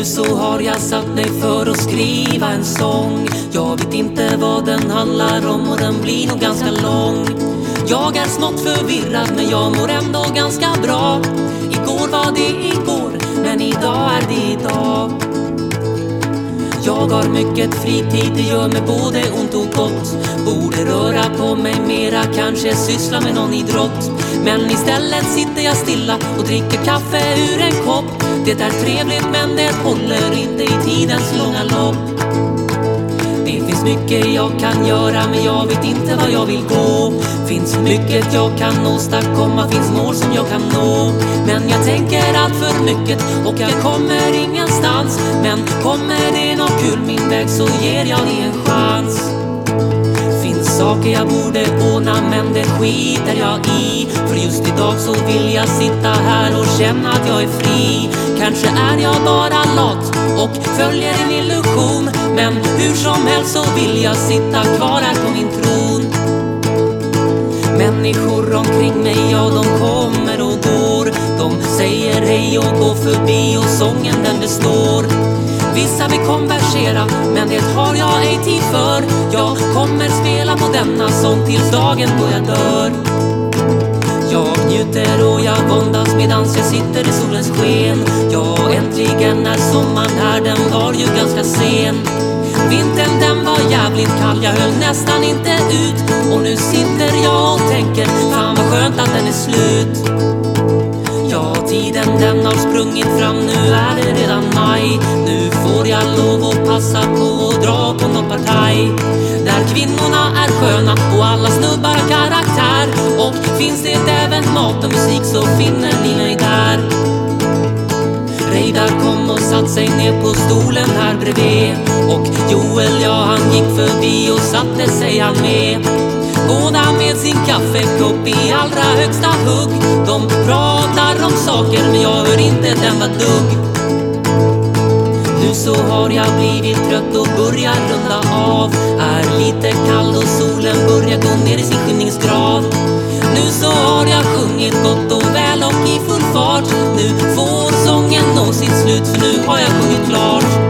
Nu så har jag satt mig för att skriva en sång. Jag vet inte vad den handlar om och den blir nog ganska lång. Jag är smått förvirrad men jag mår ändå ganska bra. Igår var det igår men idag är det idag. Jag har mycket fritid, det gör mig både ont och gott. Borde röra på mig mera, kanske syssla med någon idrott. Men istället sitter jag stilla och dricker kaffe ur en kopp. Det är trevligt men det håller inte i tidens långa lopp. Det finns mycket jag kan göra men jag vet inte vad jag vill gå. Finns mycket jag kan åstadkomma, finns mål som jag kan nå. Men jag tänker allt för mycket och jag kommer ingenstans. Men kommer det något kul min väg så ger jag det en chans. Finns saker jag borde ordna men det skiter jag i. För just idag så vill jag sitta här och känna att jag är fri. Kanske är jag bara lat och följer en illusion. Men hur som helst så vill jag sitta kvar här på min tron. Människor omkring mig, ja de kommer och går. De säger hej och går förbi och sången den består. Vissa vill konversera men det har jag ej tid för. Jag kommer spela på denna sång tills dagen då jag dör. Jag njuter och jag våndas medans jag sitter i solens sken. Ja, äntligen är sommaren här, den var ju ganska sen. Vintern den var jävligt kall, jag höll nästan inte ut. Och nu sitter jag och tänker, fan vad skönt att den är slut. Ja, tiden den har sprungit fram, nu är det redan maj. Nu får jag lov att passa på att dra på något partaj. Där kvinnorna är sköna och alla snubbar har karaktär. Och finns det även mat och musik så finner ni mig där. Reidar kom och satt sig ner på stolen här bredvid. Och Joel, ja han gick förbi och satte sig han med. Båda med sin kaffekopp i allra högsta hugg. De pratar om saker men jag hör inte ett enda dugg. Nu så har jag blivit trött och börjar runda av. Är lite kall och solen börjar gå ner i sin skymningsgrav. Nu så har jag sjungit gott och väl och i full fart. Nu får sången nå sitt slut för nu har jag sjungit klart.